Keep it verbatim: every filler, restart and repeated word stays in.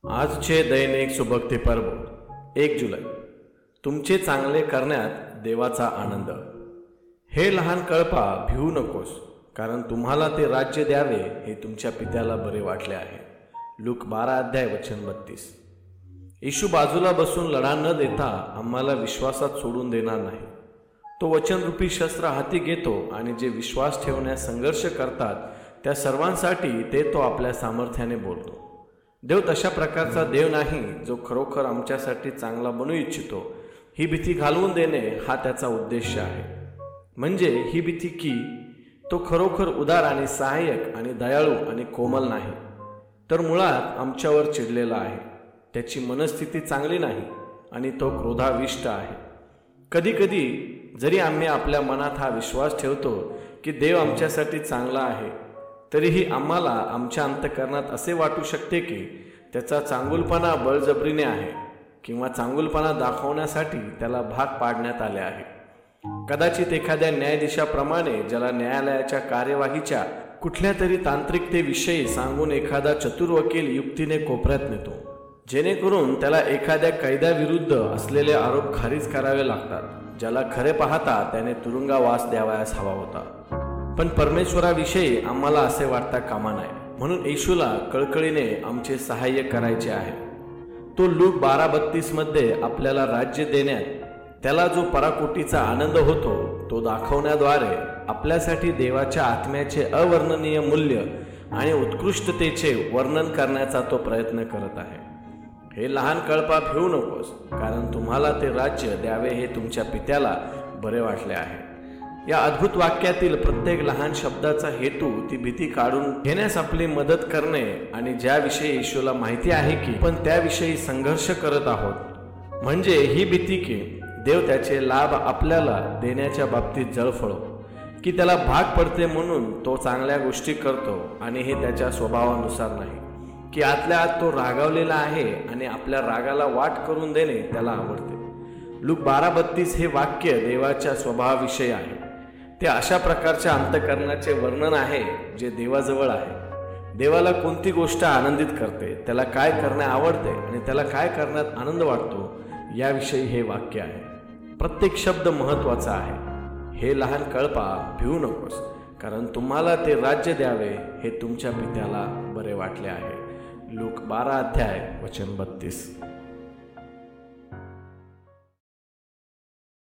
आजचे दैनिक सुभक्ती पर्व एक जुलै. तुमचे चांगले करण्यात देवाचा आनंद. हे लहान कळपा, भिवू नकोस, कारण तुम्हाला ते राज्य द्यावे हे तुमच्या पित्याला बरे वाटले आहे. लूक बारा अध्याय वचन बत्तीस. येशू बाजूला बसून लढा न देता आम्हाला विश्वासात सोडून देणार नाही. तो वचनरूपी शस्त्र हाती घेतो आणि जे विश्वास ठेवण्यास संघर्ष करतात त्या सर्वांसाठी ते तो आपल्या सामर्थ्याने बोलतो. देव तशा प्रकारचा देव नाही जो खरोखर आमच्यासाठी चांगला बनू इच्छितो. ही भीती घालवून देणे हा त्याचा उद्देश आहे. म्हणजे ही भीती की तो खरोखर उदार आणि सहाय्यक आणि दयाळू आणि कोमल नाही, तर मुळात आमच्यावर चिडलेला आहे. त्याची मनस्थिती चांगली नाही आणि तो क्रोधाविष्ट आहे. कधी कधी जरी आम्ही आपल्या मनात हा विश्वास ठेवतो की देव आमच्यासाठी चांगला आहे, तरीही आम्हाला आमच्या अंतःकरणात असे वाटू शकते की त्याचा चांगुलपणा बळजबरीने आहे किंवा चांगुलपणा दाखवण्यासाठी त्याला भाग पाडण्यात आले आहे. कदाचित एखाद्या न्यायाधीशाप्रमाणे ज्याला न्यायालयाच्या कार्यवाहीच्या कुठल्या तरी तांत्रिकतेविषयी सांगून एखादा चतुर वकील युक्तीने कोपऱ्यात नेतो, जेणेकरून त्याला एखाद्या कायद्याविरुद्ध असलेले आरोप खारिज करावे लागतात, ज्याला खरे पाहता त्याने तुरुंगवास द्यावयास हवा होता. पण परमेश्वराविषयी आम्हाला असे वाटता कामा नये. म्हणून येशूला कळकळीने आमचे सहाय्य करायचे आहे. तो लूक बारा बत्तीस मध्ये आपल्याला राज्य देण्यात त्याला जो पराकोटीचा आनंद होतो तो दाखवण्याद्वारे आपल्यासाठी देवाच्या आत्म्याचे अवर्णनीय मूल्य आणि उत्कृष्टतेचे वर्णन करण्याचा तो प्रयत्न करत आहे. हे लहान कळपा, भिवू नकोस, कारण तुम्हाला ते राज्य द्यावे हे तुमच्या पित्याला बरे वाटले आहे. या अद्भुत वाक्यातील प्रत्येक लहान शब्दाचा हेतू ती भीती काढून घेण्यास आपली मदत करणे आणि ज्याविषयी येशूला माहिती आहे की पण त्याविषयी संघर्ष करत आहोत, म्हणजे ही भीती की देव त्याचे लाभ आपल्याला देण्याच्या बाबतीत जळफळो, की त्याला भाग पडते म्हणून तो चांगल्या गोष्टी करतो आणि हे त्याच्या स्वभावानुसार नाही, की आतल्या आत तो रागावलेला आहे आणि आपल्या रागाला वाट करून देणे त्याला आवडते. लूक बारा बत्तीस हे वाक्य देवाच्या स्वभावाविषयी आहे. ते अशा प्रकारच्या अंतःकरणाचे वर्णन आहे जे देवाजवळ आहे. देवाला कोणती गोष्ट आनंदित करते, त्याला काय करणे आवडते आणि त्याला काय करण्यात आनंद वाटतो याविषयी हे वाक्य आहे. प्रत्येक शब्द महत्त्वाचा आहे. हे लहान कळपा, भिवू नकोस, कारण तुम्हाला ते राज्य द्यावे हे तुमच्या पित्याला बरे वाटले आहे. लूक बारा अध्याय वचन बत्तीस.